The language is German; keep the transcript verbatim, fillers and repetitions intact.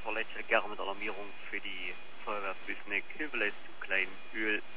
Torlecce Garme Alarmierung für die Feuerwehr Büsneck, Hilfe zu Klein Öl